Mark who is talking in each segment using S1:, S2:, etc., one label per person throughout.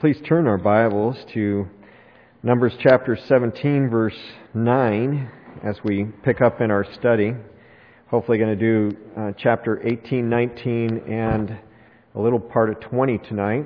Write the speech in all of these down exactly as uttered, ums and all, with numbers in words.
S1: Please turn our Bibles to Numbers chapter seventeen, verse nine, as we pick up in our study. Hopefully going to do uh, chapter eighteen, nineteen, and a little part of twenty tonight.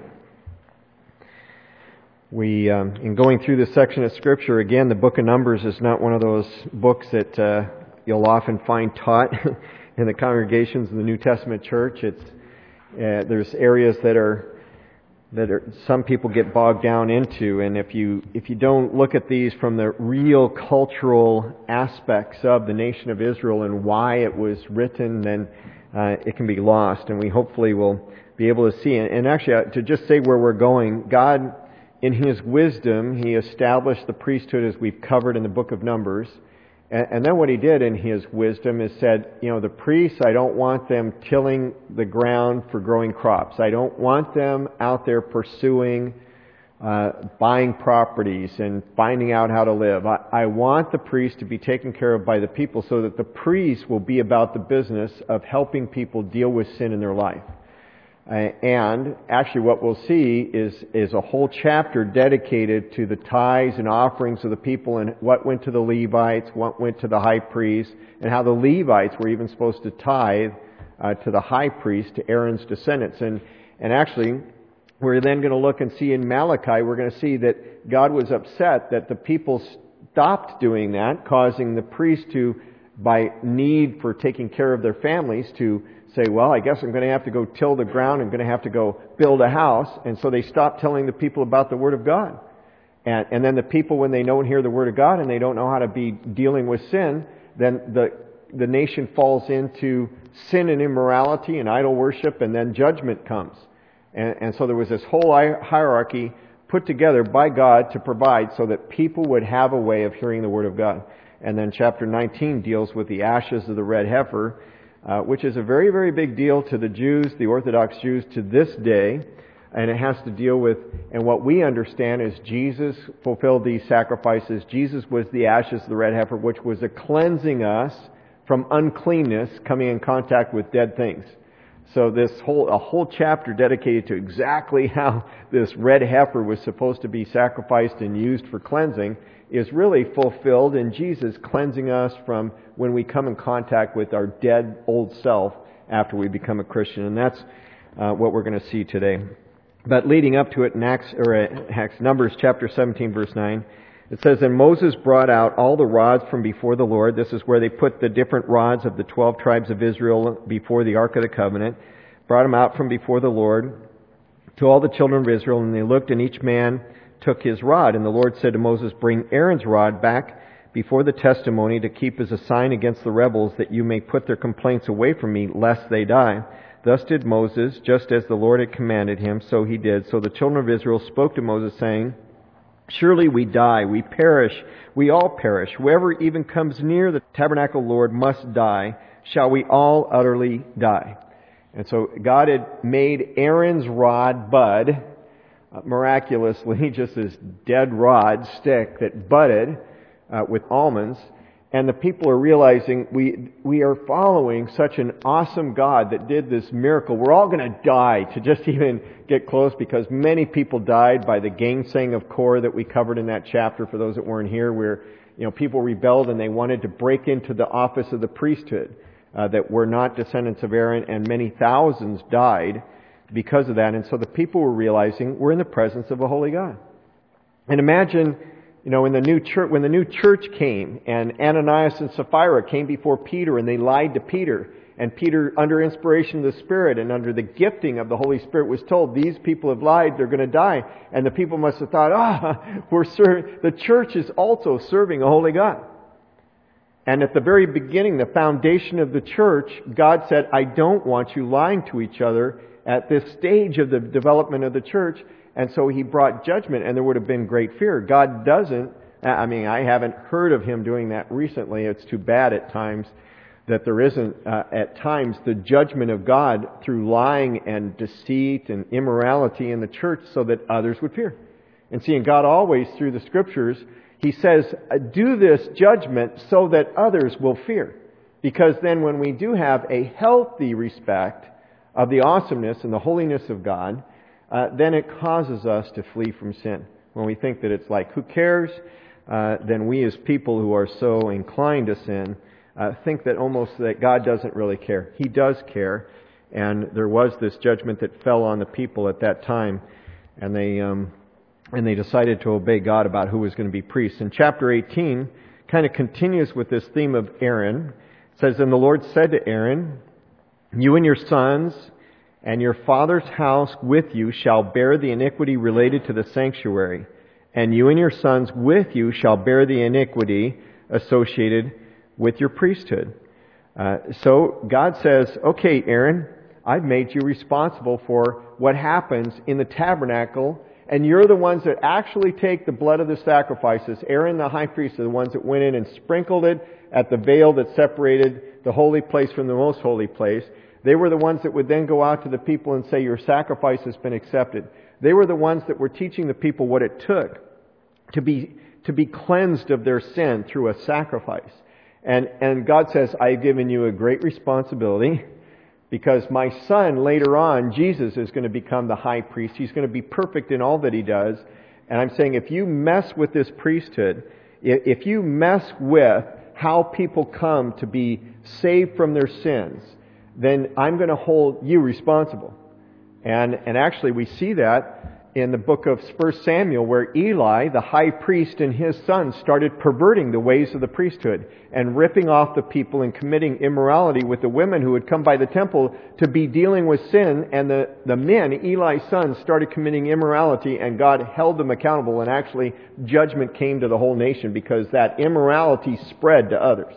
S1: We, um, in going through this section of Scripture, again, the book of Numbers is not one of those books that uh, you'll often find taught in the congregations of the New Testament church. It's uh, there's areas that are that are, some people get bogged down into, and if you if you don't look at these from the real cultural aspects of the nation of Israel and why it was written, then uh, it can be lost. And we hopefully will be able to see. And actually, uh, to just say where we're going, God, in His wisdom, He established the priesthood as we've covered in the book of Numbers. And then what He did in His wisdom is said, you know, the priests, I don't want them tilling the ground for growing crops. I don't want them out there pursuing, uh, buying properties and finding out how to live. I, I want the priests to be taken care of by the people so that the priests will be about the business of helping people deal with sin in their life. Uh, and actually what we'll see is, is a whole chapter dedicated to the tithes and offerings of the people and what went to the Levites, what went to the high priest, and how the Levites were even supposed to tithe uh, to the high priest, to Aaron's descendants. And, and actually, we're then going to look and see in Malachi, we're going to see that God was upset that the people stopped doing that, causing the priests to, by need for taking care of their families, to say, well, I guess I'm going to have to go till the ground. I'm going to have to go build a house. And so they stop telling the people about the Word of God. And, and then the people, when they don't hear the Word of God and they don't know how to be dealing with sin, then the, the nation falls into sin and immorality and idol worship, and then judgment comes. And, and so there was this whole hierarchy put together by God to provide so that people would have a way of hearing the Word of God. And then chapter nineteen deals with the ashes of the red heifer, Uh, which is a very, very big deal to the Jews, the Orthodox Jews, to this day. And it has to deal with, and what we understand is Jesus fulfilled these sacrifices. Jesus was the ashes of the red heifer, which was a cleansing us from uncleanness coming in contact with dead things. So this whole, a whole chapter dedicated to exactly how this red heifer was supposed to be sacrificed and used for cleansing is really fulfilled in Jesus cleansing us from when we come in contact with our dead old self after we become a Christian. And that's uh, what we're going to see today. But leading up to it in Acts, or Acts, Numbers chapter seventeen, verse nine, it says, "And Moses brought out all the rods from before the Lord." This is where they put the different rods of the twelve tribes of Israel before the Ark of the Covenant. Brought them out from before the Lord to all the children of Israel, and they looked, and each man took his rod. And the Lord said to Moses, "Bring Aaron's rod back before the testimony to keep as a sign against the rebels, that you may put their complaints away from me, lest they die." Thus did Moses, just as the Lord had commanded him, so he did. So the children of Israel spoke to Moses, saying, "Surely we die, we perish, we all perish. Whoever even comes near the tabernacle of the Lord must die. Shall we all utterly die?" And so God had made Aaron's rod bud, Uh, miraculously, just this dead rod stick that budded uh, with almonds, and the people are realizing we we are following such an awesome God that did this miracle. We're all going to die to just even get close, because many people died by the gainsaying of Korah that we covered in that chapter. For those that weren't here, where you know people rebelled and they wanted to break into the office of the priesthood uh, that were not descendants of Aaron, and many thousands died because of that. And so the people were realizing we're in the presence of a holy God. And imagine, you know, in the new church, when the new church came, and Ananias and Sapphira came before Peter, and they lied to Peter, and Peter, under inspiration of the Spirit and under the gifting of the Holy Spirit, was told, "These people have lied, they're going to die." And the people must have thought, ah, we're ser- the church is also serving a holy God. And at the very beginning, the foundation of the church, God said, "I don't want you lying to each other at this stage of the development of the church." And so He brought judgment, and there would have been great fear. God doesn't, I mean, I haven't heard of Him doing that recently. It's too bad at times that there isn't, uh, at times, the judgment of God through lying and deceit and immorality in the church so that others would fear. And seeing God always, through the Scriptures, He says, do this judgment so that others will fear. Because then when we do have a healthy respect of the awesomeness and the holiness of God, uh, then it causes us to flee from sin. When we think that it's like, who cares? Uh, then we as people who are so inclined to sin uh, think that almost that God doesn't really care. He does care. And there was this judgment that fell on the people at that time. And they um, and they decided to obey God about who was going to be priests. In chapter eighteen, kind of continues with this theme of Aaron. It says, "And the Lord said to Aaron, you and your sons and your father's house with you shall bear the iniquity related to the sanctuary. And you and your sons with you shall bear the iniquity associated with your priesthood." Uh, so God says, okay, Aaron, I've made you responsible for what happens in the tabernacle, and you're the ones that actually take the blood of the sacrifices. Aaron, the high priest, are the ones that went in and sprinkled it at the veil that separated the holy place from the most holy place. They were the ones that would then go out to the people and say, your sacrifice has been accepted. They were the ones that were teaching the people what it took to be to be cleansed of their sin through a sacrifice. And and God says, I've given you a great responsibility, because my son later on, Jesus, is going to become the high priest. He's going to be perfect in all that he does. And I'm saying, if you mess with this priesthood, if you mess with how people come to be saved from their sins, then I'm going to hold you responsible. And and actually we see that in the book of First Samuel, where Eli, the high priest, and his sons started perverting the ways of the priesthood and ripping off the people and committing immorality with the women who would come by the temple to be dealing with sin. And the, the men, Eli's sons, started committing immorality, and God held them accountable, and actually judgment came to the whole nation because that immorality spread to others.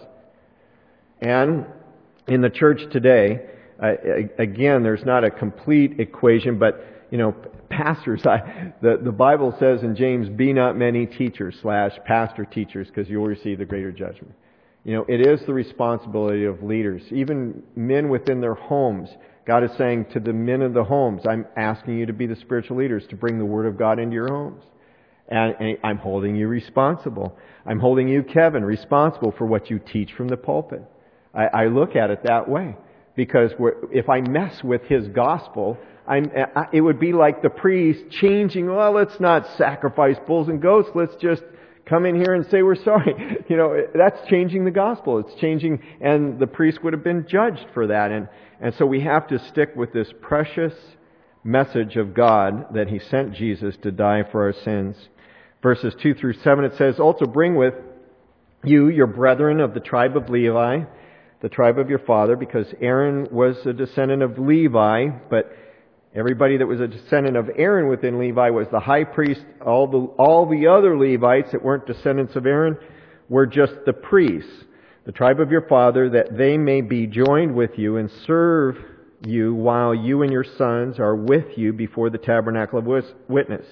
S1: And in the church today, uh, again, there's not a complete equation, but you know, pastors, I, the, the Bible says in James, be not many teachers slash pastor teachers, because you'll receive the greater judgment. You know, it is the responsibility of leaders, even men within their homes. God is saying to the men of the homes, I'm asking you to be the spiritual leaders, to bring the Word of God into your homes. And, and I'm holding you responsible. I'm holding you, Kevin, responsible for what you teach from the pulpit. I, I look at it that way, because we're, if I mess with His gospel, I'm, it would be like the priest changing, well, let's not sacrifice bulls and goats. Let's just come in here and say we're sorry. You know, that's changing the gospel. It's changing, and the priest would have been judged for that. And, and so we have to stick with this precious message of God that He sent Jesus to die for our sins. Verses two through seven, it says, also bring with you your brethren of the tribe of Levi, the tribe of your father, because Aaron was a descendant of Levi, but everybody that was a descendant of Aaron within Levi was the high priest. All the all the other Levites that weren't descendants of Aaron were just the priests, the tribe of your father, that they may be joined with you and serve you while you and your sons are with you before the tabernacle of witness.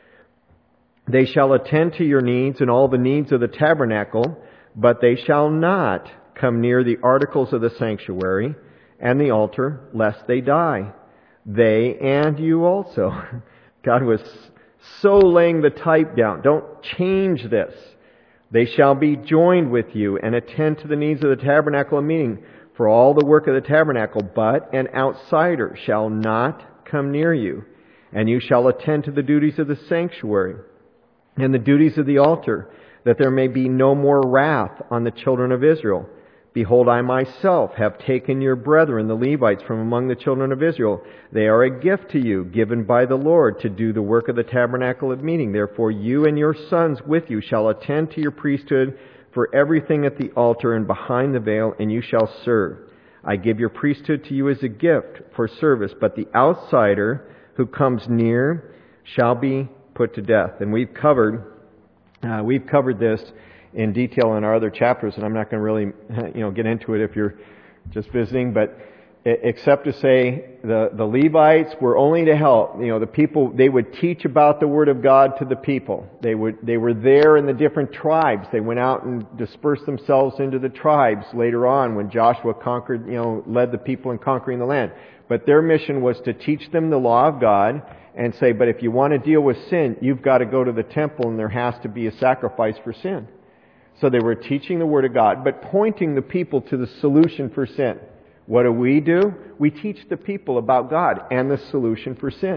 S1: They shall attend to your needs and all the needs of the tabernacle, but they shall not come near the articles of the sanctuary and the altar, lest they die. They and you also. God was so laying the type down. Don't change this. They shall be joined with you and attend to the needs of the tabernacle of meeting for all the work of the tabernacle, but an outsider shall not come near you. And you shall attend to the duties of the sanctuary and the duties of the altar, that there may be no more wrath on the children of Israel. Behold, I myself have taken your brethren, the Levites, from among the children of Israel. They are a gift to you, given by the Lord, to do the work of the tabernacle of meeting. Therefore, you and your sons with you shall attend to your priesthood for everything at the altar and behind the veil, and you shall serve. I give your priesthood to you as a gift for service, but the outsider who comes near shall be put to death. And we've covered, uh, we've covered this in detail in our other chapters, and I'm not going to really, you know, get into it if you're just visiting, but except to say the, the Levites were only to help. You know, the people, they would teach about the Word of God to the people. They would, they were there in the different tribes. They went out and dispersed themselves into the tribes later on when Joshua conquered, you know, led the people in conquering the land. But their mission was to teach them the law of God and say, but if you want to deal with sin, you've got to go to the temple and there has to be a sacrifice for sin. So they were teaching the Word of God, but pointing the people to the solution for sin. What do we do? We teach the people about God and the solution for sin.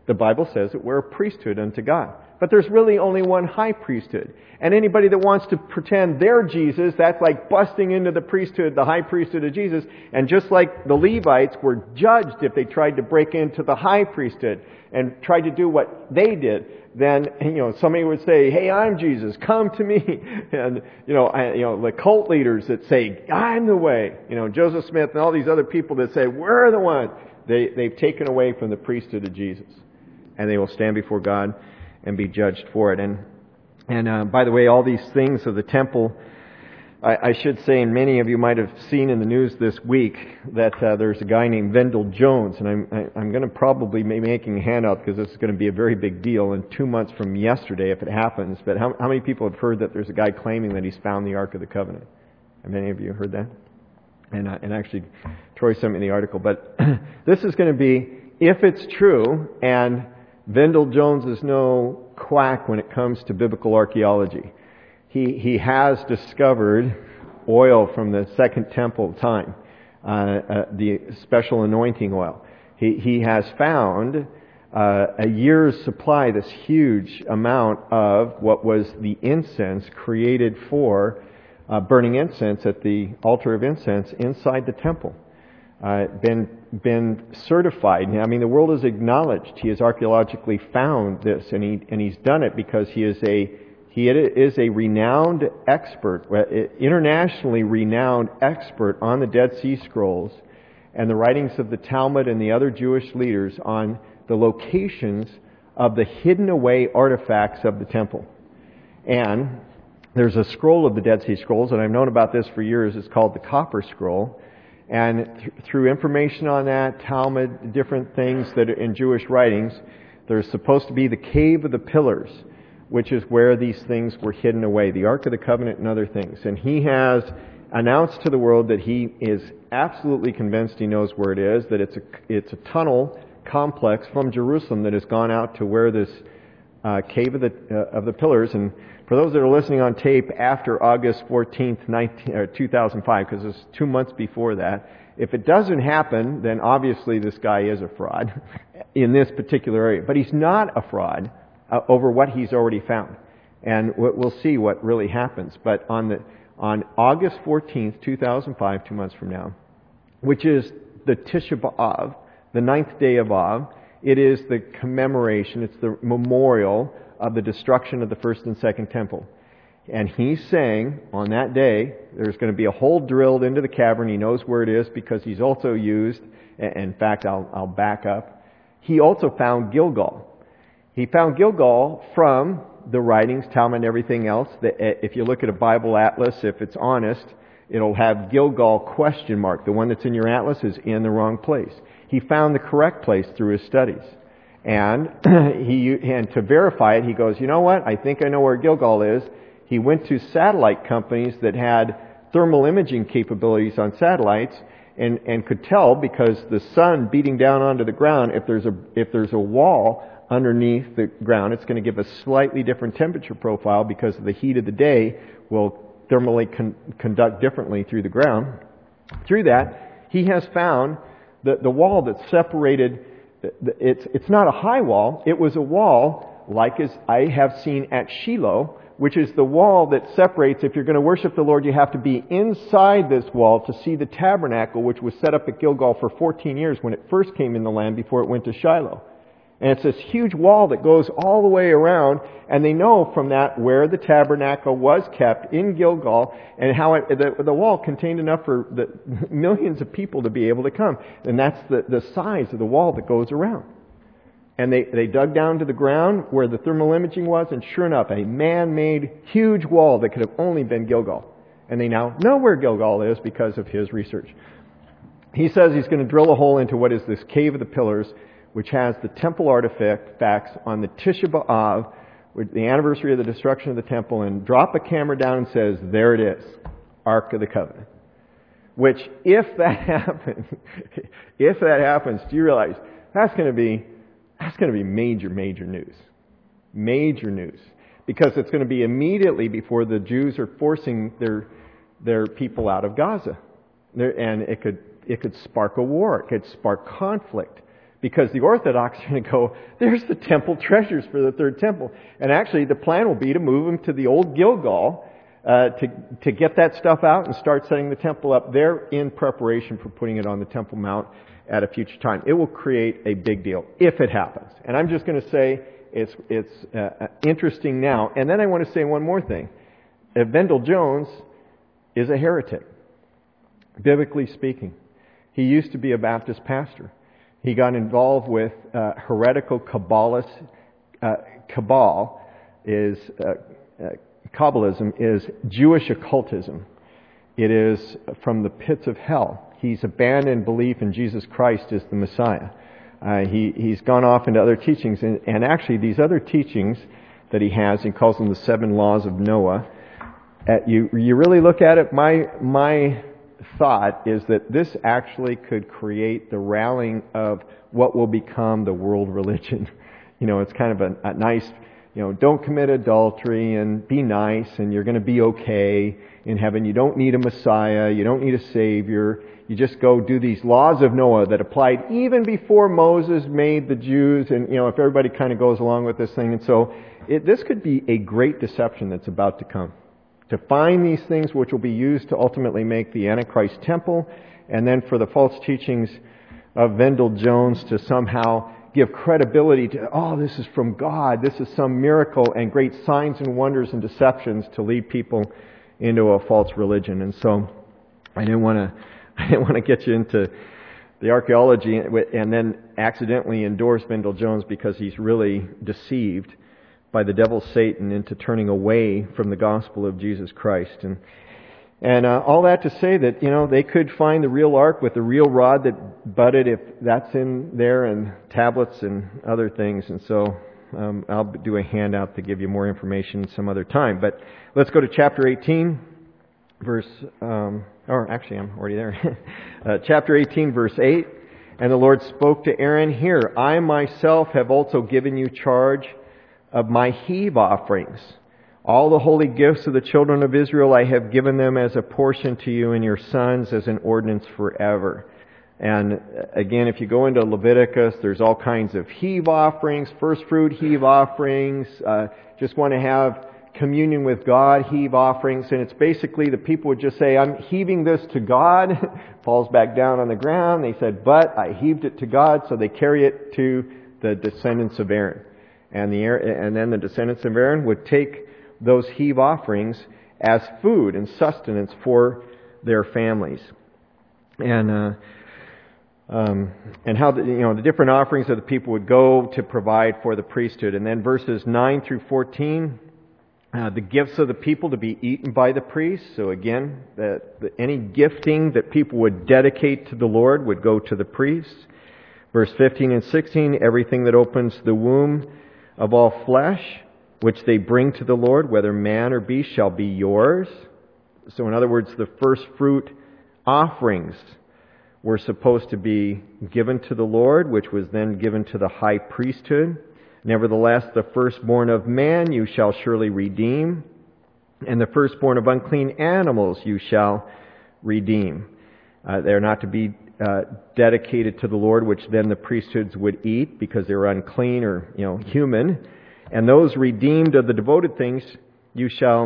S1: the Bible says that we're a priesthood unto God. But there's really only one high priesthood. And anybody that wants to pretend they're Jesus, that's like busting into the priesthood, the high priesthood of Jesus. And just like the Levites were judged if they tried to break into the high priesthood and tried to do what they did, then, you know, somebody would say, hey, I'm Jesus, come to me. And, you know, I, you know, the cult leaders that say, I'm the way. You know, Joseph Smith and all these other people that say, we're the one. They, they've taken away from the priesthood of Jesus. And they will stand before God and be judged for it. And and uh, by the way, all these things of the temple, I, I should say, and many of you might have seen in the news this week that uh, there's a guy named Vendell Jones, and I'm I, I'm going to probably be making a handout because this is going to be a very big deal in two months from yesterday if it happens. But how, how many people have heard that there's a guy claiming that he's found the Ark of the Covenant? Have many of you heard that? And uh, and actually, Troy sent me the article. But this is going to be, if it's true, and Vendell Jones is no quack when it comes to biblical archaeology. He he has discovered oil from the Second Temple time, uh, uh, the special anointing oil. He he has found uh, a year's supply, this huge amount of what was the incense created for uh, burning incense at the altar of incense inside the temple. Uh, been been certified. I mean, the world has acknowledged he has archaeologically found this, and he and he's done it because he is a he is a renowned expert, internationally renowned expert on the Dead Sea Scrolls and the writings of the Talmud and the other Jewish leaders on the locations of the hidden away artifacts of the temple. And there's a scroll of the Dead Sea Scrolls, and I've known about this for years. It's called the Copper Scroll. And th- through information on that, Talmud, different things that are in Jewish writings, there's supposed to be the Cave of the Pillars, which is where these things were hidden away, the Ark of the Covenant and other things. And he has announced to the world that he is absolutely convinced he knows where it is, that it's a, it's a tunnel complex from Jerusalem that has gone out to where this uh, Cave of the, uh, of the Pillars. And for those that are listening on tape after August fourteenth, two thousand five, because it's two months before that, if it doesn't happen, then obviously this guy is a fraud in this particular area. But he's not a fraud uh, over what he's already found. And we'll see what really happens. But on the on August fourteenth, two thousand five, two months from now, which is the Tisha B'Av, the ninth day of Av, it is the commemoration, it's the memorial of the destruction of the first and second temple. And he's saying on that day, there's going to be a hole drilled into the cavern. He knows where it is because he's also used, in fact, I'll, I'll back up. He also found Gilgal. He found Gilgal from the writings, Talmud and everything else. That if you look at a Bible atlas, if it's honest, it'll have Gilgal question mark. The one that's in your atlas is in the wrong place. He found the correct place through his studies. And he and to verify it, he goes, you know what? I think I know where Gilgal is. He went to satellite companies that had thermal imaging capabilities on satellites and, and could tell because the sun beating down onto the ground, if there's a if there's a wall underneath the ground, it's going to give a slightly different temperature profile because of the heat of the day will thermally con- conduct differently through the ground. Through that, he has found the, the wall that separated. It's it's not a high wall. It was a wall like as I have seen at Shiloh, which is the wall that separates. If you're going to worship the Lord, you have to be inside this wall to see the tabernacle, which was set up at Gilgal for fourteen years when it first came in the land before it went to Shiloh. And it's this huge wall that goes all the way around, and they know from that where the tabernacle was kept in Gilgal, and how it, the, the wall contained enough for the millions of people to be able to come. And that's the, the size of the wall that goes around. And they, they dug down to the ground where the thermal imaging was, and sure enough, a man-made huge wall that could have only been Gilgal. And they now know where Gilgal is because of his research. He says he's going to drill a hole into what is this Cave of the Pillars, which has the temple artifacts on the Tisha B'Av, the anniversary of the destruction of the temple, and drop a camera down and says, there it is, Ark of the Covenant. Which, if that happens, if that happens, do you realize that's going to be that's going to be major, major news, major news, because it's going to be immediately before the Jews are forcing their their people out of Gaza, there, and it could it could spark a war, it could spark conflict. Because the Orthodox are going to go, there's the temple treasures for the third temple. And actually the plan will be to move them to the old Gilgal uh, to, to get that stuff out and start setting the temple up there in preparation for putting it on the Temple Mount at a future time. It will create a big deal if it happens. And I'm just going to say it's, it's uh, interesting now. And then I want to say one more thing. Uh, Vendell Jones is a heretic, biblically speaking. He used to be a Baptist pastor. He got involved with uh, heretical Kabbalist. Uh, Kabbal is, uh, uh, Kabbalism is Jewish occultism. It is from the pits of hell. He's abandoned belief in Jesus Christ as the Messiah. Uh, he, he's gone off into other teachings, and, and actually these other teachings that he has, he calls them the seven laws of Noah. At, you, you really look at it, my, my thought is that this actually could create the rallying of what will become the world religion. You know, it's kind of a, a nice, you know, don't commit adultery and be nice and you're going to be okay in heaven. You don't need a Messiah. You don't need a Savior. You just go do these laws of Noah that applied even before Moses made the Jews. And, you know, if everybody kind of goes along with this thing. And so it, this could be a great deception that's about to come. To find these things which will be used to ultimately make the Antichrist temple, and then for the false teachings of Vendell Jones to somehow give credibility to, oh, this is from God, this is some miracle, and great signs and wonders and deceptions to lead people into a false religion. And so I didn't want to I didn't want to get you into the archaeology and then accidentally endorse Vendell Jones because he's really deceived by the devil Satan into turning away from the gospel of Jesus Christ. And and uh, all that to say that, you know, they could find the real ark with the real rod that budded, if that's in there, and tablets and other things. And so um, I'll do a handout to give you more information some other time. But let's go to chapter eighteen, verse, um, or actually I'm already there. uh, chapter eighteen, verse eight. And the Lord spoke to Aaron, "Here, I myself have also given you charge of my heave offerings. All the holy gifts of the children of Israel I have given them as a portion to you and your sons as an ordinance forever." And again, if you go into Leviticus, there's all kinds of heave offerings, first fruit heave offerings, uh, just want to have communion with God, heave offerings. And it's basically the people would just say, I'm heaving this to God. Falls back down on the ground. They said, but I heaved it to God. So they carry it to the descendants of Aaron. And the and then the descendants of Aaron would take those heave offerings as food and sustenance for their families, and uh, um, and how the, you know the different offerings of the people would go to provide for the priesthood. And then verses nine through fourteen, uh, the gifts of the people to be eaten by the priests. So again, that the, any gifting that people would dedicate to the Lord would go to the priests. Verse fifteen and sixteen, everything that opens the womb of all flesh, which they bring to the Lord, whether man or beast, shall be yours. So in other words, the first fruit offerings were supposed to be given to the Lord, which was then given to the high priesthood. Nevertheless, the firstborn of man you shall surely redeem, and the firstborn of unclean animals you shall redeem. Uh, they're not to be Uh, dedicated to the Lord, which then the priesthoods would eat because they were unclean or, you know, human. And those redeemed of the devoted things you shall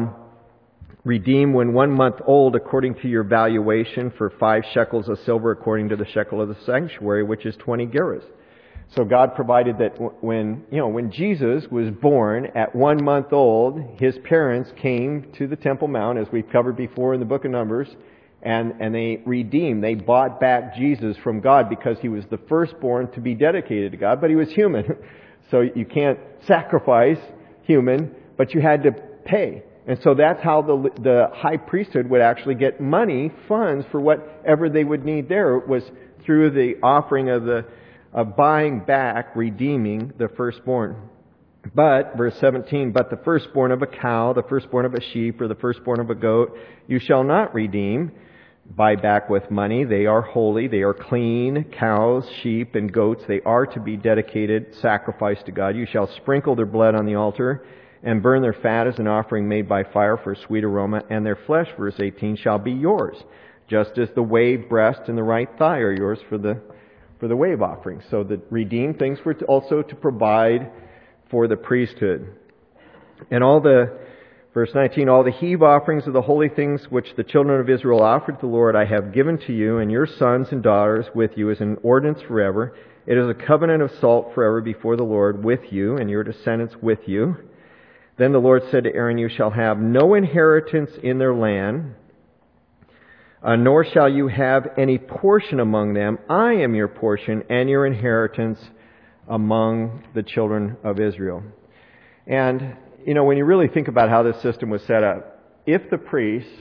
S1: redeem when one month old according to your valuation for five shekels of silver according to the shekel of the sanctuary, which is twenty gerahs. So God provided that when, you know, when Jesus was born at one month old, his parents came to the Temple Mount, as we've covered before in the book of Numbers, And, and they redeemed, they bought back Jesus from God because he was the firstborn to be dedicated to God, but he was human. So you can't sacrifice human, but you had to pay. And so that's how the, the high priesthood would actually get money, funds for whatever they would need there. It was through the offering of the, of buying back, redeeming the firstborn. But, verse seventeen, but the firstborn of a cow, the firstborn of a sheep, or the firstborn of a goat, you shall not redeem, buy back with money. They are holy, they are clean. Cows, sheep, and goats, they are to be dedicated, sacrificed to God. You shall sprinkle their blood on the altar, and burn their fat as an offering made by fire for a sweet aroma, and their flesh, verse eighteen, shall be yours, just as the wave breast and the right thigh are yours for the for the wave offerings. So the redeemed things were to also to provide for the priesthood. And all the, verse nineteen, all the heave offerings of the holy things which the children of Israel offered to the Lord I have given to you and your sons and daughters with you as an ordinance forever. It is a covenant of salt forever before the Lord with you and your descendants with you. Then the Lord said to Aaron, you shall have no inheritance in their land, uh, nor shall you have any portion among them. I am your portion and your inheritance among the children of Israel. And, you know, when you really think about how this system was set up, if the priests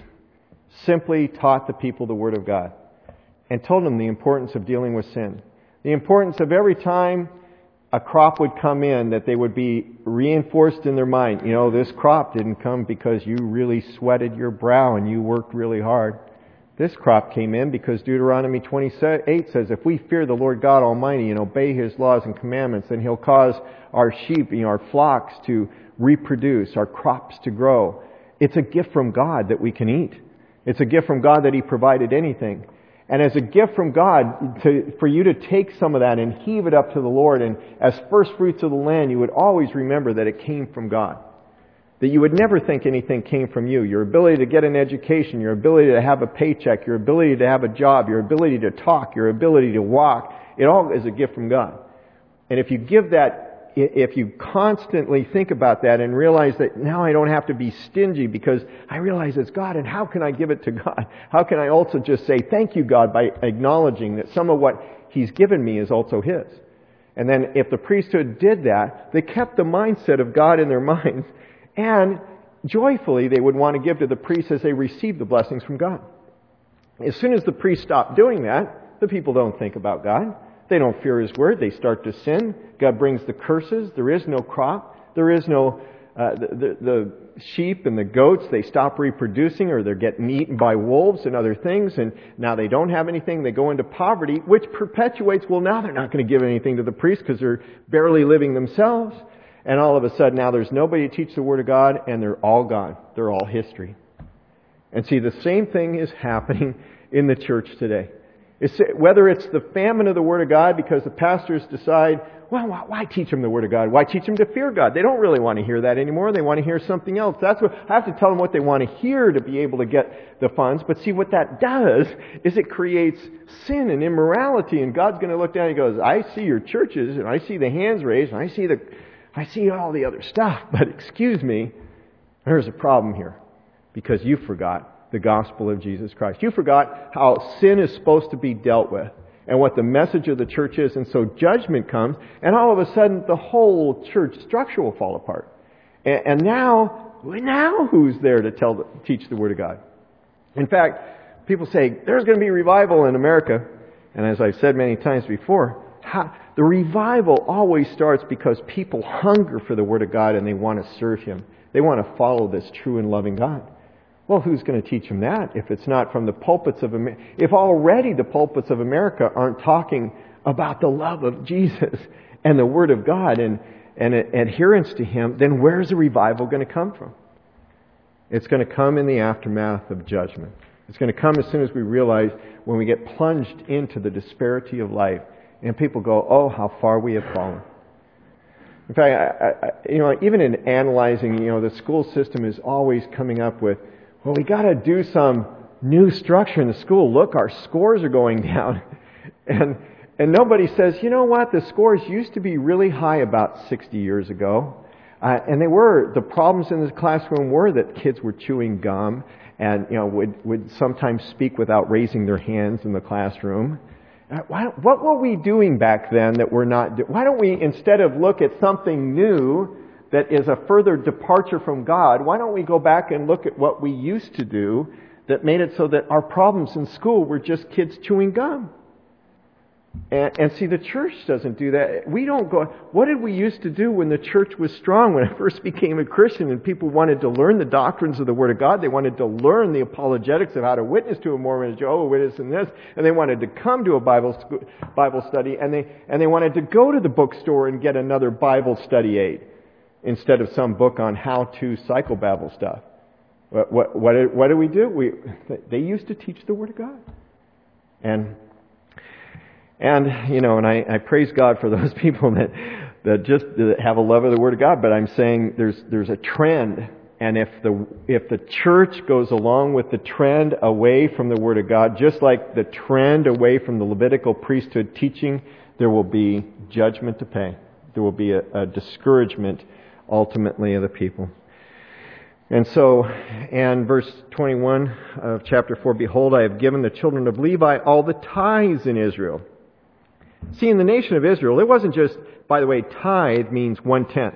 S1: simply taught the people the Word of God and told them the importance of dealing with sin, the importance of every time a crop would come in, that they would be reinforced in their mind. You know, this crop didn't come because you really sweated your brow and you worked really hard. This crop came in because Deuteronomy twenty-eight says, if we fear the Lord God Almighty and obey His laws and commandments, then He'll cause our sheep, you know, our flocks to reproduce, our crops to grow. It's a gift from God that we can eat. It's a gift from God that He provided anything. And as a gift from God, to, for you to take some of that and heave it up to the Lord, and as first fruits of the land, you would always remember that it came from God. That you would never think anything came from you. Your ability to get an education, your ability to have a paycheck, your ability to have a job, your ability to talk, your ability to walk, it all is a gift from God. And if you give that, if you constantly think about that and realize that now I don't have to be stingy because I realize it's God, and how can I give it to God? How can I also just say thank you, God, by acknowledging that some of what He's given me is also His? And then if the priesthood did that, they kept the mindset of God in their minds, and joyfully they would want to give to the priests as they received the blessings from God. As soon as the priests stopped doing that, the people don't think about God. They don't fear His word. They start to sin. God brings the curses. There is no crop. There is no, uh, the, the, the sheep and the goats, they stop reproducing, or they're getting eaten by wolves and other things, and now they don't have anything. They go into poverty, which perpetuates, well, now they're not going to give anything to the priest because they're barely living themselves. And all of a sudden now there's nobody to teach the Word of God, and they're all gone. They're all history. And see, the same thing is happening in the church today. It's, whether it's the famine of the Word of God because the pastors decide, well, why, why teach them the Word of God? Why teach them to fear God? They don't really want to hear that anymore. They want to hear something else. That's what I have to tell them what they want to hear to be able to get the funds. But see, what that does is it creates sin and immorality. And God's going to look down and He goes, I see your churches, and I see the hands raised, and I see the, I see all the other stuff. But excuse me, there's a problem here because you forgot the gospel of Jesus Christ. You forgot how sin is supposed to be dealt with and what the message of the church is. And so judgment comes, and all of a sudden the whole church structure will fall apart. And, and now, now who's there to tell, teach the Word of God? In fact, people say, there's going to be revival in America. And as I've said many times before, how, the revival always starts because people hunger for the Word of God and they want to serve Him. They want to follow this true and loving God. Well, who's going to teach them that if it's not from the pulpits of America? If already the pulpits of America aren't talking about the love of Jesus and the Word of God and, and adherence to Him, then where's the revival going to come from? It's going to come in the aftermath of judgment. It's going to come as soon as we realize when we get plunged into the disparity of life and people go, oh, how far we have fallen. In fact, I, I, you know, even in analyzing, you know, the school system is always coming up with, well, we got to do some new structure in the school. Look, our scores are going down. And and nobody says, you know what, the scores used to be really high about sixty years ago. Uh, and they were, the problems in the classroom were that kids were chewing gum and, you know, would, would sometimes speak without raising their hands in the classroom. Uh, why, what were we doing back then that we're not doing? Why don't we, instead of look at something new that is a further departure from God, why don't we go back and look at what we used to do that made it so that our problems in school were just kids chewing gum? And, and see, the church doesn't do that. We don't go, what did we used to do when the church was strong, when I first became a Christian and people wanted to learn the doctrines of the Word of God? They wanted to learn the apologetics of how to witness to a Mormon, a Jehovah's Witness, and this. And they wanted to come to a Bible Bible study, and they and they wanted to go to the bookstore and get another Bible study aid, instead of some book on how-to psychobabble stuff. What, what, what, did, what do we do? We, they used to teach the Word of God. And And, you know, and I, I praise God for those people that, that just that have a love of the Word of God, but I'm saying there's, there's a trend. And if the, if the church goes along with the trend away from the Word of God, just like the trend away from the Levitical priesthood teaching, there will be judgment to pay. There will be a, a discouragement ultimately of the people. And so, and verse twenty-one of chapter four, behold, I have given the children of Levi all the tithes in Israel. See, in the nation of Israel, it wasn't just, by the way, tithe means one-tenth.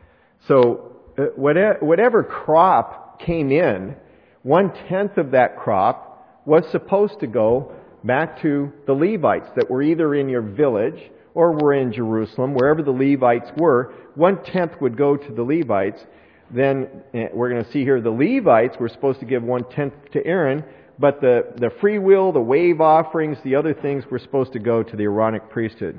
S1: So, whatever crop came in, one-tenth of that crop was supposed to go back to the Levites that were either in your village or were in Jerusalem, wherever the Levites were. One-tenth would go to the Levites. Then we're going to see here the Levites were supposed to give one-tenth to Aaron, but the, the free will, the wave offerings, the other things were supposed to go to the Aaronic priesthood.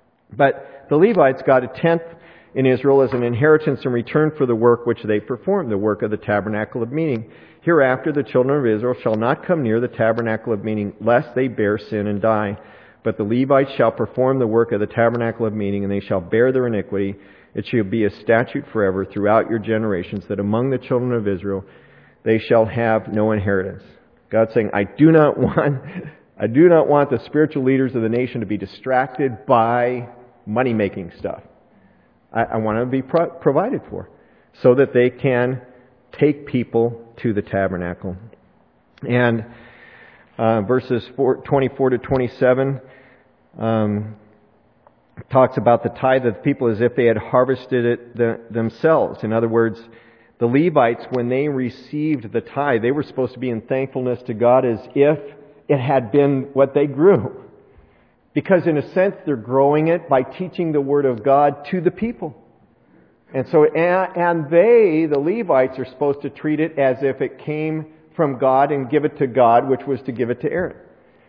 S1: But the Levites got a tenth in Israel as an inheritance in return for the work which they performed, the work of the tabernacle of meeting. Hereafter the children of Israel shall not come near the tabernacle of meeting, lest they bear sin and die. But the Levites shall perform the work of the tabernacle of meeting, and they shall bear their iniquity. It shall be a statute forever throughout your generations, that among the children of Israel they shall have no inheritance. God's saying, I do not want, I do not want the spiritual leaders of the nation to be distracted by money-making stuff. I, I want to be pro- provided for, so that they can take people to the tabernacle. And uh, verses four, twenty-four to twenty-seven um, talks about the tithe of the people as if they had harvested it the, themselves. In other words, the Levites, when they received the tithe, they were supposed to be in thankfulness to God as if it had been what they grew. Because in a sense, they're growing it by teaching the Word of God to the people. And so, and, and they, the Levites, are supposed to treat it as if it came from God and give it to God, which was to give it to Aaron.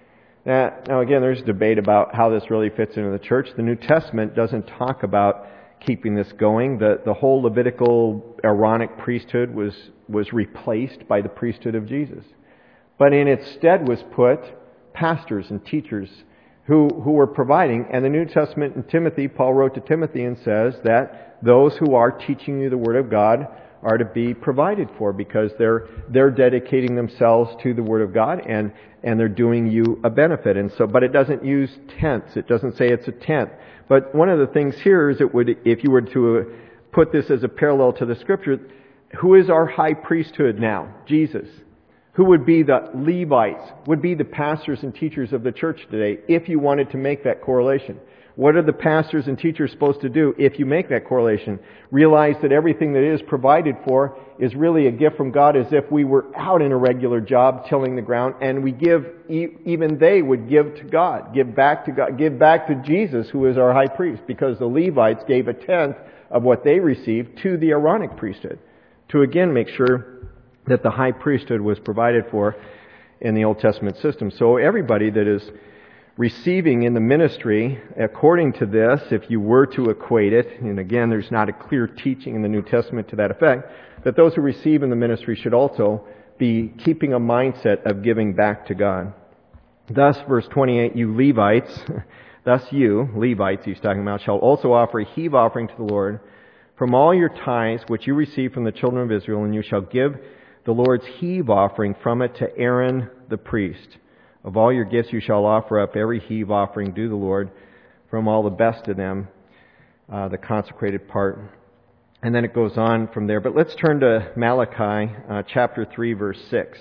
S1: Now, now again, there's debate about how this really fits into the church. The New Testament doesn't talk about keeping this going. The, the whole Levitical Aaronic priesthood was, was replaced by the priesthood of Jesus. But in its stead was put pastors and teachers who, who were providing. And the New Testament in Timothy, Paul wrote to Timothy and says that those who are teaching you the Word of God are to be provided for, because they're they're dedicating themselves to the Word of God, and, and they're doing you a benefit. And so, but it doesn't use tenths. It doesn't say it's a tenth. But one of the things here is it would, if you were to put this as a parallel to the Scripture, who is our high priesthood now? Jesus. Who would be the Levites, would be the pastors and teachers of the church today, if you wanted to make that correlation. What are the pastors and teachers supposed to do if you make that correlation? Realize that everything that is provided for is really a gift from God, as if we were out in a regular job tilling the ground, and we give, even they would give to God, give back to God, give back to Jesus, who is our high priest, because the Levites gave a tenth of what they received to the Aaronic priesthood, to again make sure that the high priesthood was provided for in the Old Testament system. So everybody that is receiving in the ministry, according to this, if you were to equate it, and again, there's not a clear teaching in the New Testament to that effect, that those who receive in the ministry should also be keeping a mindset of giving back to God. Thus, verse twenty-eight, you Levites, thus you, Levites, he's talking about, shall also offer a heave offering to the Lord from all your tithes which you receive from the children of Israel, and you shall give the Lord's heave offering from it to Aaron the priest. Of all your gifts you shall offer up every heave offering due the Lord, from all the best of them, uh, the consecrated part. And then it goes on from there. But let's turn to Malachi uh, chapter three, verse six.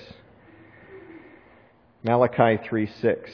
S1: Malachi three six.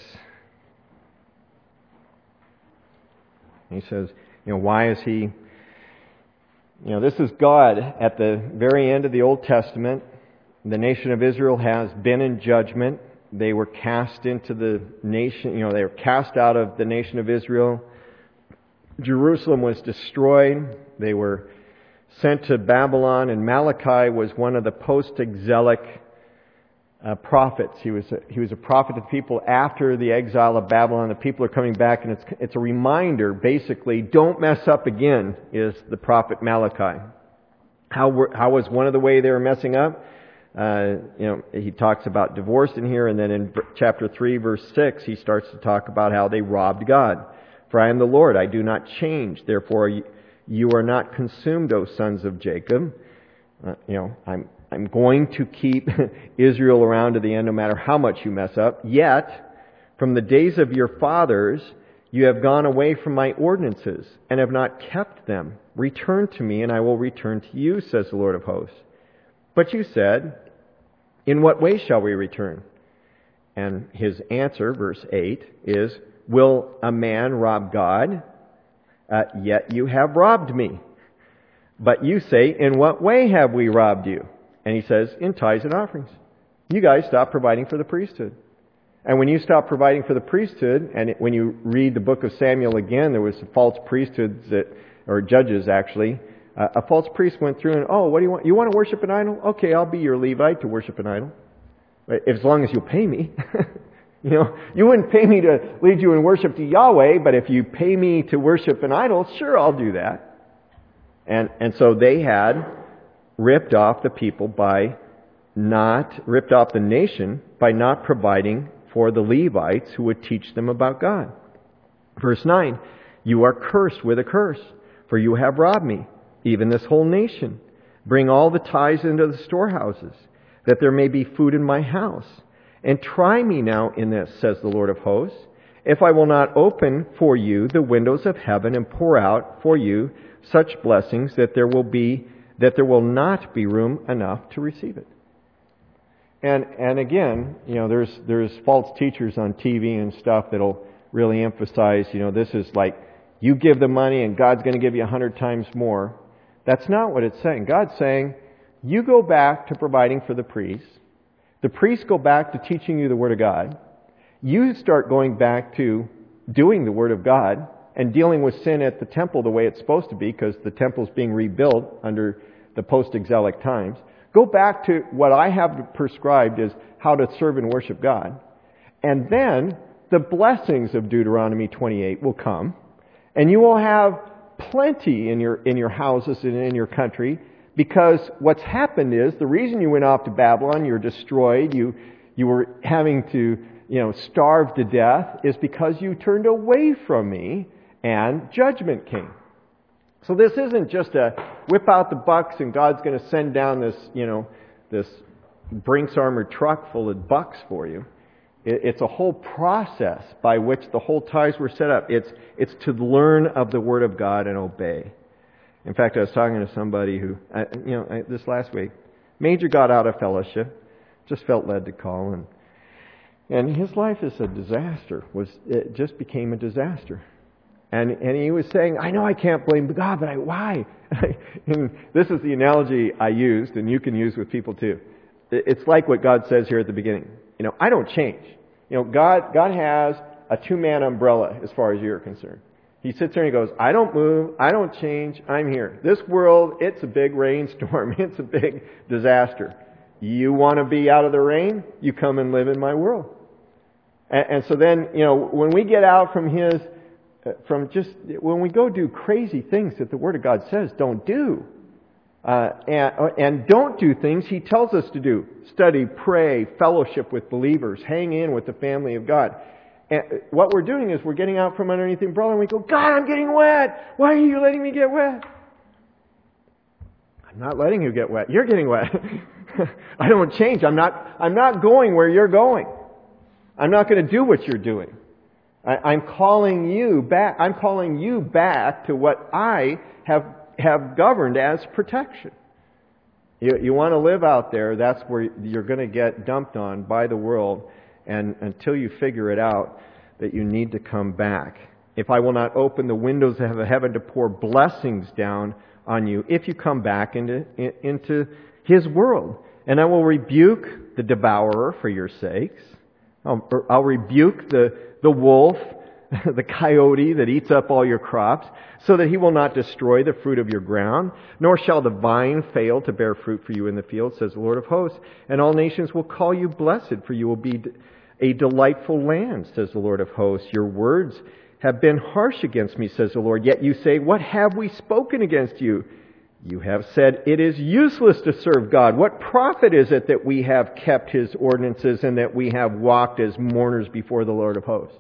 S1: He says, you know, why is he... You know, this is God at the very end of the Old Testament. The nation of Israel has been in judgment. They were cast into the nation, you know, they were cast out of the nation of Israel. Jerusalem was destroyed. They were sent to Babylon, and Malachi was one of the post-exilic uh, prophets. He was a, he was a prophet to the people after the exile of Babylon. The people are coming back, and it's it's a reminder, basically, don't mess up again, is the prophet Malachi. How were, how was one of the way they were messing up? Uh, you know, he talks about divorce in here, and then in chapter three, verse six, he starts to talk about how they robbed God. For I am the Lord, I do not change. Therefore, you are not consumed, O sons of Jacob. Uh, you know, I'm I'm going to keep Israel around to the end, no matter how much you mess up. Yet, from the days of your fathers, you have gone away from my ordinances and have not kept them. Return to me, and I will return to you, says the Lord of hosts. But you said, in what way shall we return? And his answer, verse eight, is, will a man rob God? Uh, yet you have robbed me. But you say, in what way have we robbed you? And he says, in tithes and offerings. You guys stop providing for the priesthood. And when you stop providing for the priesthood, and when you read the book of Samuel again, there was false priesthoods that, or judges actually, uh, a false priest went through and, oh, what do you want? You want to worship an idol? Okay, I'll be your Levite to worship an idol. As long as you'll pay me. You know, you wouldn't pay me to lead you in worship to Yahweh, but if you pay me to worship an idol, sure, I'll do that. And, and so they had ripped off the people by not, ripped off the nation by not providing for the Levites who would teach them about God. Verse nine, you are cursed with a curse, for you have robbed me, even this whole nation. Bring all the tithes into the storehouses, that there may be food in my house. And try me now in this, says the Lord of hosts, if I will not open for you the windows of heaven and pour out for you such blessings that there will be, that there will not be room enough to receive it. And and again, you know, there's there's false teachers on T V and stuff that'll really emphasize, you know, this is like, you give the money and God's going to give you a hundred times more. That's not what it's saying. God's saying, you go back to providing for the priests. The priests go back to teaching you the Word of God. You start going back to doing the Word of God and dealing with sin at the temple the way it's supposed to be, because the temple's being rebuilt under the post-exilic times. Go back to what I have prescribed is how to serve and worship God. And then the blessings of Deuteronomy twenty-eight will come, and you will have plenty in your in your houses and in your country, because what's happened is the reason you went off to Babylon, you're destroyed, you you were having to, you know, starve to death, is because you turned away from me and judgment came. So this isn't just a whip out the bucks and God's going to send down this, you know, this Brinks armored truck full of bucks for you. It's a whole process by which the whole tithes were set up. It's it's to learn of the Word of God and obey. In fact, I was talking to somebody who, you know, this last week, Major got out of fellowship, just felt led to call, and and his life is a disaster. Was it just became a disaster. And and he was saying, I know I can't blame God, but I, why? And this is the analogy I used, and you can use with people too. It's like what God says here at the beginning. You know, I don't change. You know, God God has a two-man umbrella as far as you're concerned. He sits there and he goes, I don't move, I don't change, I'm here. This world, it's a big rainstorm, it's a big disaster. You want to be out of the rain? You come and live in my world. And, and so then, you know, when we get out from His From just, when we go do crazy things that the Word of God says don't do, uh, and, and don't do things He tells us to do. Study, pray, fellowship with believers, hang in with the family of God. And what we're doing is we're getting out from underneath the umbrella and we go, God, I'm getting wet. Why are you letting me get wet? I'm not letting you get wet. You're getting wet. I don't change. I'm not, I'm not going where you're going. I'm not going to do what you're doing. I'm calling you back. I'm calling you back to what I have have governed as protection. You, you want to live out there, that's where you're going to get dumped on by the world, and until you figure it out, that you need to come back. If I will not open the windows of heaven to pour blessings down on you, if you come back into into His world, and I will rebuke the devourer for your sakes. I'll, I'll rebuke the the wolf, the coyote that eats up all your crops, so that he will not destroy the fruit of your ground, nor shall the vine fail to bear fruit for you in the field, says the Lord of hosts. And all nations will call you blessed, for you will be a delightful land, says the Lord of hosts. Your words have been harsh against me, says the Lord. Yet you say, what have we spoken against you? You have said it is useless to serve God. What profit is it that we have kept His ordinances and that we have walked as mourners before the Lord of hosts?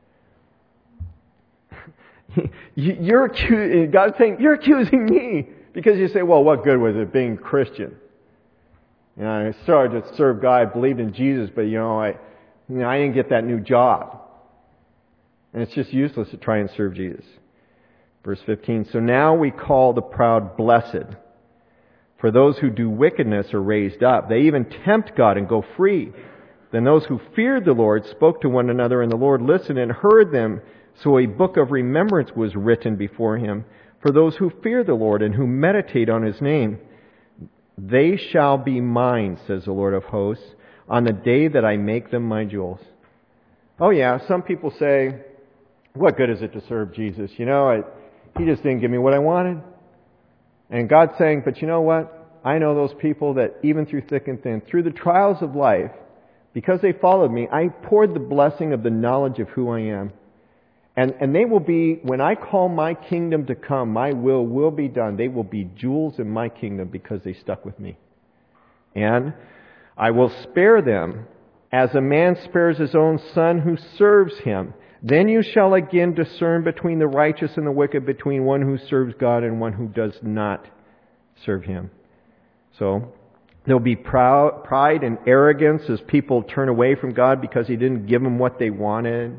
S1: You're accusing, God's saying, you're accusing me. Because you say, well, what good was it being Christian? You know, I started to serve God, believed in Jesus, but you know, I, you know, I didn't get that new job. And it's just useless to try and serve Jesus. Verse fifteen, so now we call the proud blessed. For those who do wickedness are raised up. They even tempt God and go free. Then those who feared the Lord spoke to one another, and the Lord listened and heard them. So a book of remembrance was written before Him for those who fear the Lord and who meditate on His name. They shall be mine, says the Lord of hosts, on the day that I make them my jewels. Oh yeah, some people say, what good is it to serve Jesus? You know, I, He just didn't give me what I wanted. And God's saying, but you know what? I know those people that even through thick and thin, through the trials of life, because they followed me, I poured the blessing of the knowledge of who I am. And, and they will be, when I call my kingdom to come, my will will be done. They will be jewels in my kingdom because they stuck with me. And I will spare them as a man spares his own son who serves him. Then you shall again discern between the righteous and the wicked, between one who serves God and one who does not serve Him. So there'll be proud, pride and arrogance as people turn away from God because He didn't give them what they wanted.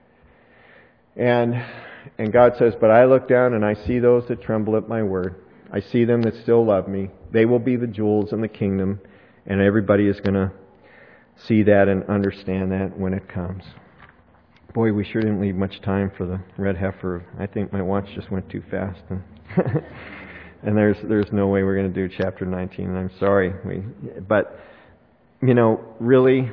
S1: And and God says, but I look down and I see those that tremble at my word. I see them that still love me. They will be the jewels in the kingdom, and everybody is going to see that and understand that when it comes. Boy, we sure didn't leave much time for the red heifer. I think my watch just went too fast. And, and there's there's no way we're going to do chapter nineteen. I'm sorry. We, but, you know, really,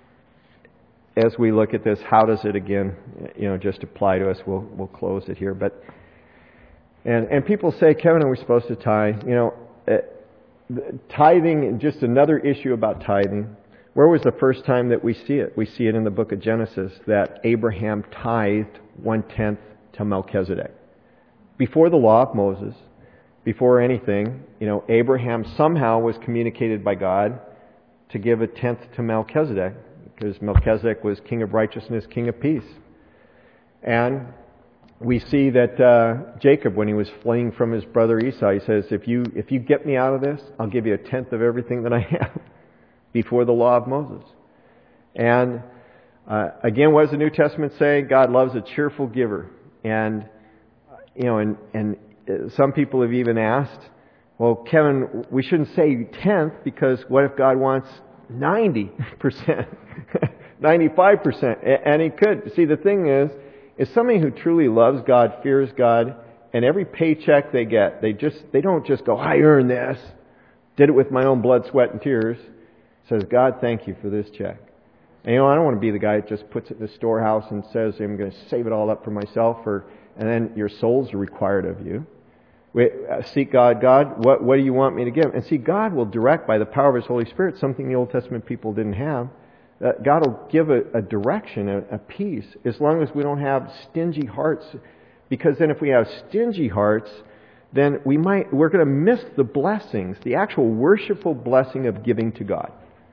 S1: as we look at this, how does it again, you know, just apply to us? We'll we'll close it here. But and and people say, Kevin, are we supposed to tithe? You know, uh, tithing, just another issue about tithing. Where was the first time that we see it? We see it in the book of Genesis, that Abraham tithed one-tenth to Melchizedek. Before the law of Moses, before anything, you know, Abraham somehow was communicated by God to give a tenth to Melchizedek, because Melchizedek was king of righteousness, king of peace. And we see that uh, Jacob, when he was fleeing from his brother Esau, he says, if you if you get me out of this, I'll give you a tenth of everything that I have. Before the law of Moses. And uh, again, what does the New Testament say? God loves a cheerful giver. And, you know, and, and some people have even asked, well, Kevin, we shouldn't say tenth, because what if God wants ninety percent, ninety-five percent? And He could. See, the thing is, is somebody who truly loves God, fears God, and every paycheck they get, they just, they don't just go, I earned this, did it with my own blood, sweat, and tears. Says, God, thank you for this check. And you know, I don't want to be the guy that just puts it in the storehouse and says, I'm going to save it all up for myself, or and then your souls are required of you. We, uh, seek God, God, what, what do you want me to give? And see, God will direct by the power of His Holy Spirit, something the Old Testament people didn't have. Uh, God will give a, a direction, a, a peace, as long as we don't have stingy hearts. Because then if we have stingy hearts, then we might, we're going to miss the blessings, the actual worshipful blessing of giving to God.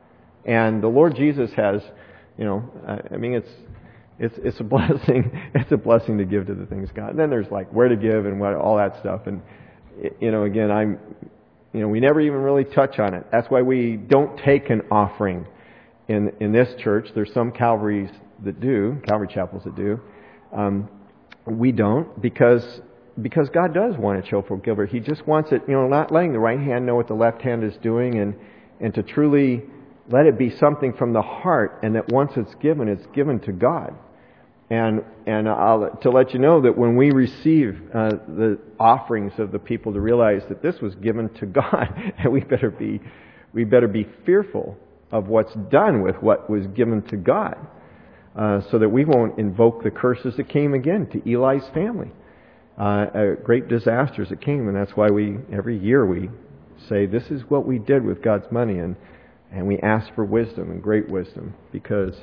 S1: And the Lord Jesus has, you know, I mean, it's it's it's a blessing. It's a blessing to give to the things of God. And then there's like where to give and what, all that stuff. And you know, again, I'm, you know, we never even really touch on it. That's why we don't take an offering in in this church. There's some Calvaries that do, Calvary chapels that do. Um, we don't because because God does want a cheerful giver. He just wants it, you know, not letting the right hand know what the left hand is doing, and and to truly let it be something from the heart, and that once it's given, it's given to God. And and I'll, to let you know that when we receive uh, the offerings of the people, to realize that this was given to God, and we better be we better be fearful of what's done with what was given to God, uh, so that we won't invoke the curses that came again to Eli's family, uh, uh, great disasters that came, and that's why we every year we say this is what we did with God's money, and. And we ask for wisdom, and great wisdom, because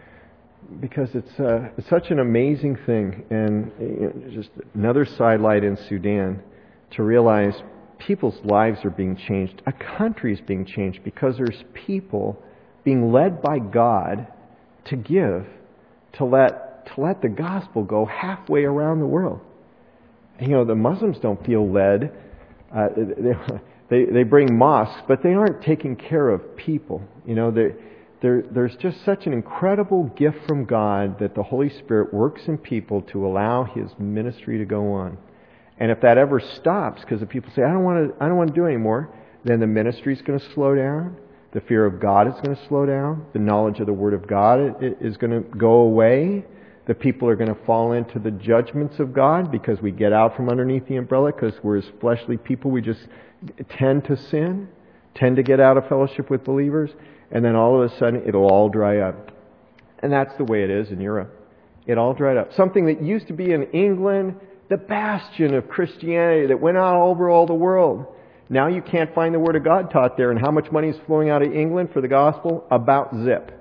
S1: because it's, uh, it's such an amazing thing. And you know, just another sidelight in Sudan, to realize people's lives are being changed. A country is being changed because there's people being led by God to give, to let to let the gospel go halfway around the world. You know, the Muslims don't feel led. Uh, they, they they bring mosques, but they aren't taking care of people. You know, they, there's just such an incredible gift from God that the Holy Spirit works in people to allow His ministry to go on. And if that ever stops, because the people say, "I don't want to, I don't want to do it anymore," then the ministry is going to slow down. The fear of God is going to slow down. The knowledge of the Word of God is going to go away. The people are going to fall into the judgments of God because we get out from underneath the umbrella, because we're as fleshly people, we just tend to sin, tend to get out of fellowship with believers, and then all of a sudden it'll all dry up. And that's the way it is in Europe. It all dried up. Something that used to be in England, the bastion of Christianity that went out over all the world. Now you can't find the Word of God taught there. And how much money is flowing out of England for the gospel? About zip.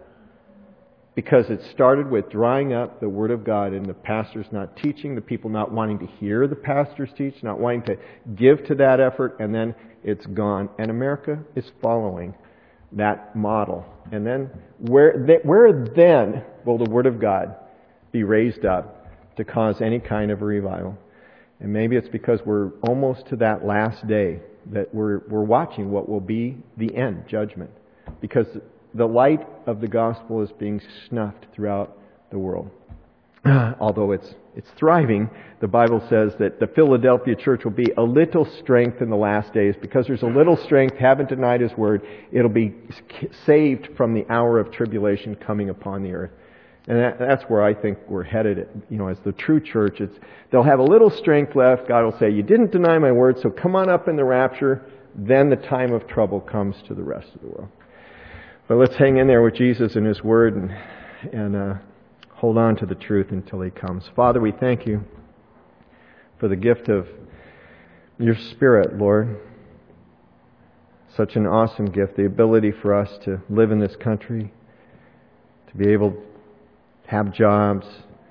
S1: Because it started with drying up the Word of God and the pastors not teaching, the people not wanting to hear the pastors teach, not wanting to give to that effort, and then it's gone. And America is following that model. And then where, where then will the Word of God be raised up to cause any kind of a revival? And maybe it's because we're almost to that last day that we're we're watching what will be the end, judgment. Because the light of the gospel is being snuffed throughout the world. Although it's it's thriving, the Bible says that the Philadelphia church will be a little strength in the last days. Because there's a little strength, haven't denied His word, it'll be saved from the hour of tribulation coming upon the earth. And that, that's where I think we're headed, you know, as the true church. It's, they'll have a little strength left. God will say, "You didn't deny my word, so come on up in the rapture." Then the time of trouble comes to the rest of the world. But let's hang in there with Jesus and His word and, and uh, hold on to the truth until He comes. Father, we thank You for the gift of Your Spirit, Lord. Such an awesome gift, the ability for us to live in this country, to be able to have jobs,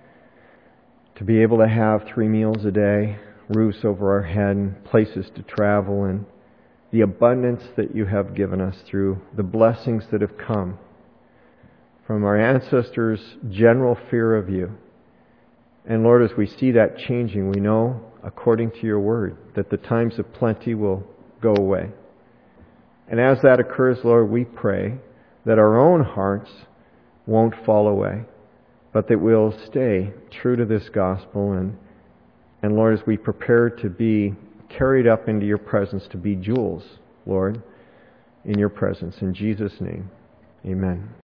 S1: to be able to have three meals a day, roofs over our head, and places to travel, and the abundance that You have given us through the blessings that have come from our ancestors' general fear of You. And Lord, as we see that changing, we know, according to Your word, that the times of plenty will go away. And as that occurs, Lord, we pray that our own hearts won't fall away, but that we'll stay true to this gospel. And, and Lord, as we prepare to be carried up into Your presence, to be jewels, Lord, in Your presence. In Jesus' name, amen.